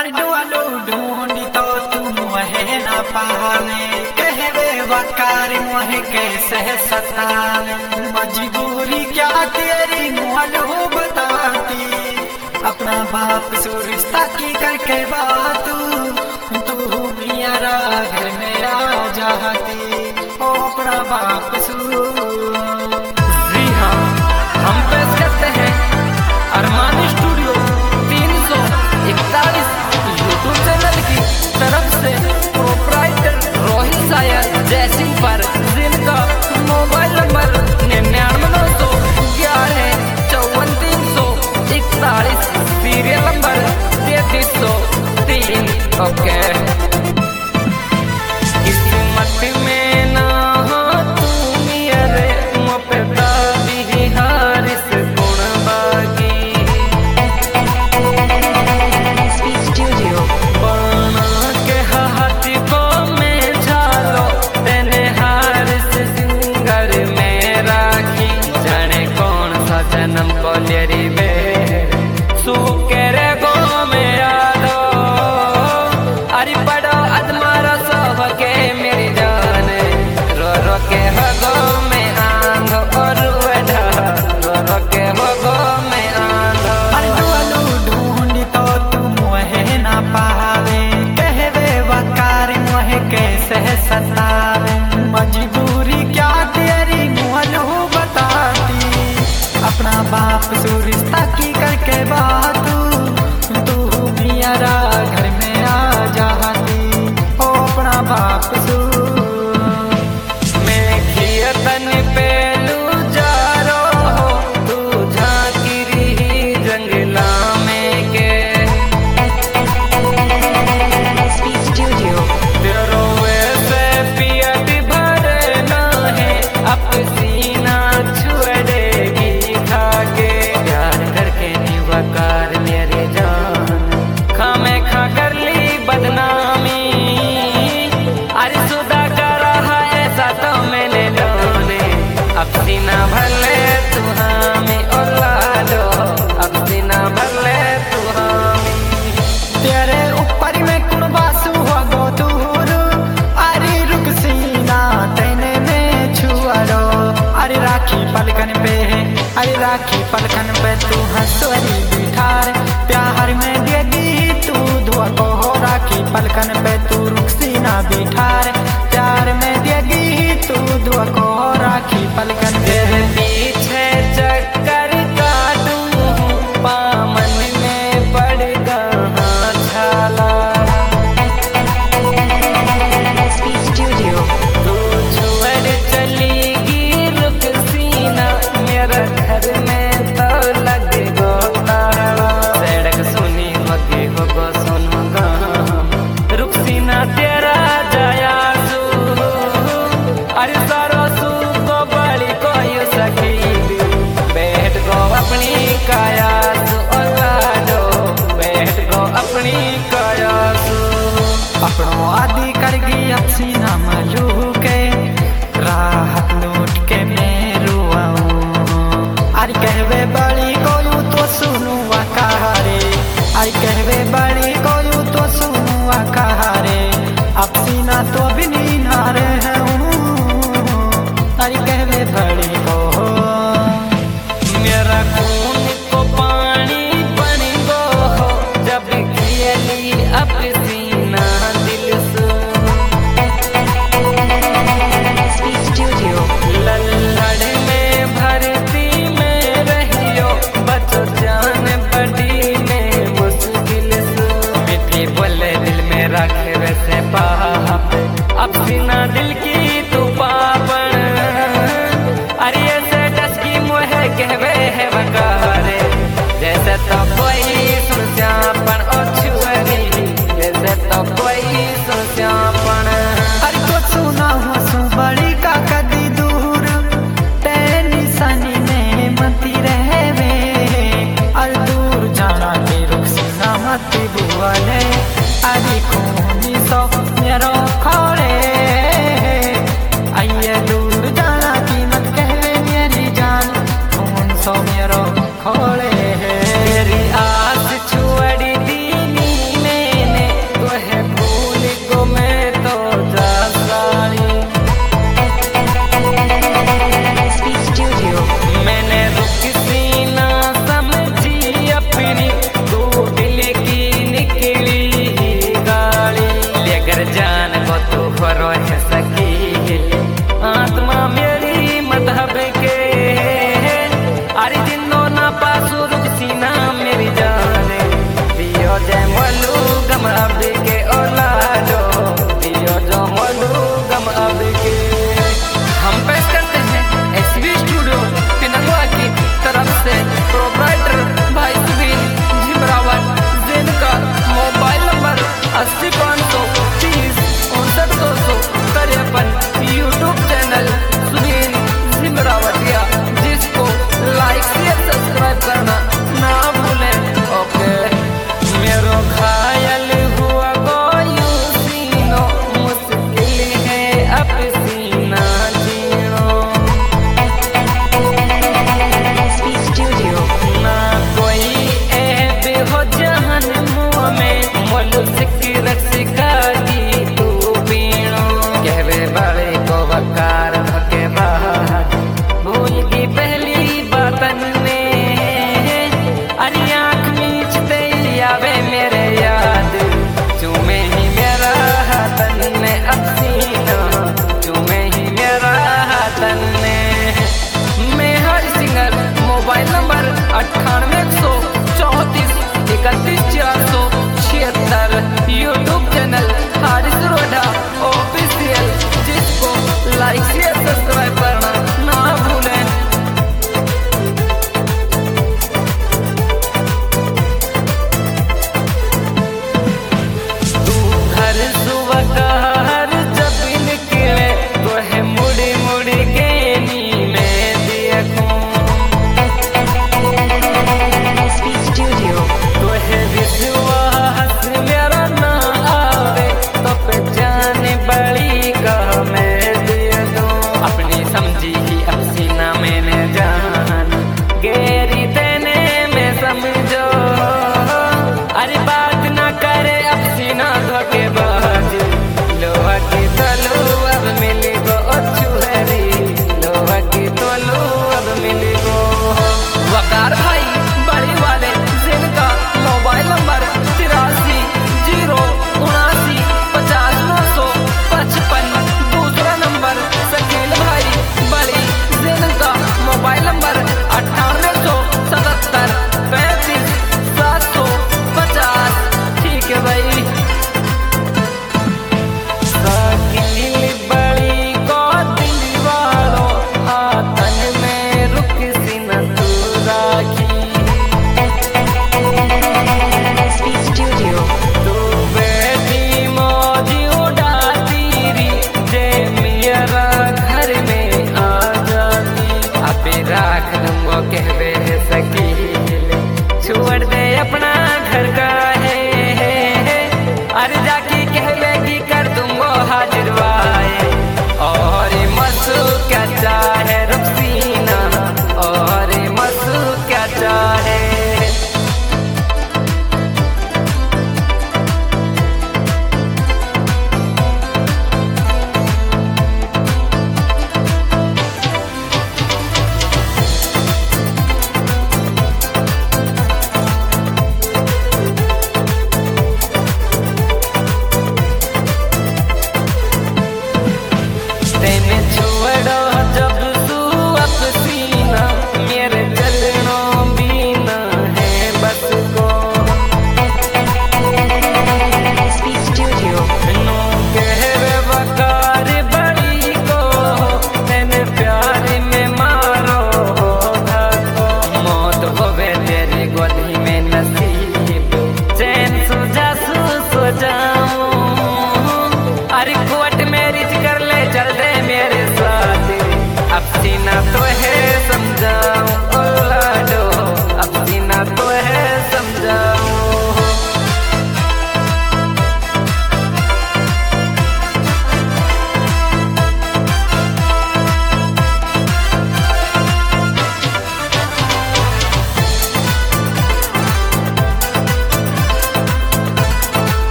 अरे डुआलो ढूंढी तो तू मुहे ना पावे, कहवे वकार मुहे कैसे सतावे। मजबूरी क्या तेरी मुहलो बताती, अपना बाप से रिश्ता की करके बात तू मेरा घर में आ जाती, ओ अपना बाप से। जी हाँ, हम पेश करते हैं अरमान स्टूडियो 341 यूट्यूब चैनल की तरफ से प्रोप्राइटर रोहित सायर जयसिंह पर, जिनका mobile number 9991115341, serial number 3303। Okay, किस्मत में ना हो तू मेरे मुपदा बिहारिस गुण बागी, बना के हाथी को में झालो तेने हारिस सिंगर में राखी। जाने कौन सा जन्म को लेरी बे सुकेरे गो में यादो, अरे बड़ो अदमारा सब के मेरी जान, रो रो के हगो में आंधो और रो रो के हगो में आंधो। अरे डुआलो ढूंढी तो तू मुहे ना पावे, कहवे वकार मुहे कैसे सतावे। मजबूरी क्या तेरी मुहलो बताती, अपना बाप से रिश्ता की करके बात तू मेरा घर में आ जाती, ओ अपना बाप से। मैं खियतन पेलू जा रो हो, तू झांकी रही जंगला में के तेरो ऐसे पियत भर ना है, अब सीना छुड़ेगी खाके। प्यार करके निवकार मेरे जान, खामे खा कर ली बदनामी, अरे सुधा कर रहा ऐसा तो मैंने लोने। अब सीना भर ले तू हमें और लो, अब सीना भर ले तू हमें। तेरे ऊपर में कुर्बासू हो गो दूर, अरे रुक सीना तेने में छुआलो। अरे राखी पलकन पे, अरे राखी पलकन पे तू हंसवरी बिठार, प्यार में देगी तू दुआ को हो। राखी पलकन पे तू रुक सीना बिठार, प्यार में देगी तू दुआ को हो। राखी पलकन पे तेरे पीछे चक्कर काटूं, पामन में पड़ गया छाला। तू छुड़ चलेगी रुक सीना, मेरा घर में तो लग गो ताला। सड़क सुनी होगी होगो सुनूंगा, रुक सीना तेरा जाया सू, अरे सारो सू को बड़ी कोई सखी, बैठ गो अपनी काया सू ओलाडो, बैठ गो अपनी काया सू। अपनों आदि कर गई सीना मलू के, राहत लूट के मैं रुआऊं। अरे कहवे बड़ी कोयू तो सुनू कहारे, अरे कहवे बड़ी कोयू तो सुनू कहारे। अब सीना तो भी नारे हूँ, अरे कहवे बड़ी को मेरा खून को पानी बन गो हो, जब खेली अब सीना दिल से। लल्लड़ में भरती में रहियो, बचो जान बड़ी में मुश्किल से। मिठी बोले दिल में रखे वैसे पाप, अब सीना दिल की तू पापन, अरे ऐसे डसकी मोहे कहवे है वकारे। जैसे तो कोई सुस्यापन ओ छुअरी, जैसे तो कोई सुस्यापन। अरे तो सुना हो सु बड़ी का कदी दूर, टेंशनी में मती रहवे। अरे दूर जाना के रुक सीना मती बुआले, अरे खूनी सो मेरो खोले। आइए दूर जाना की मत कहवे मेरी जान, खून सो मेरो खोले। तेरी आस छुअड़ी दीनी में भूलू गम अभी के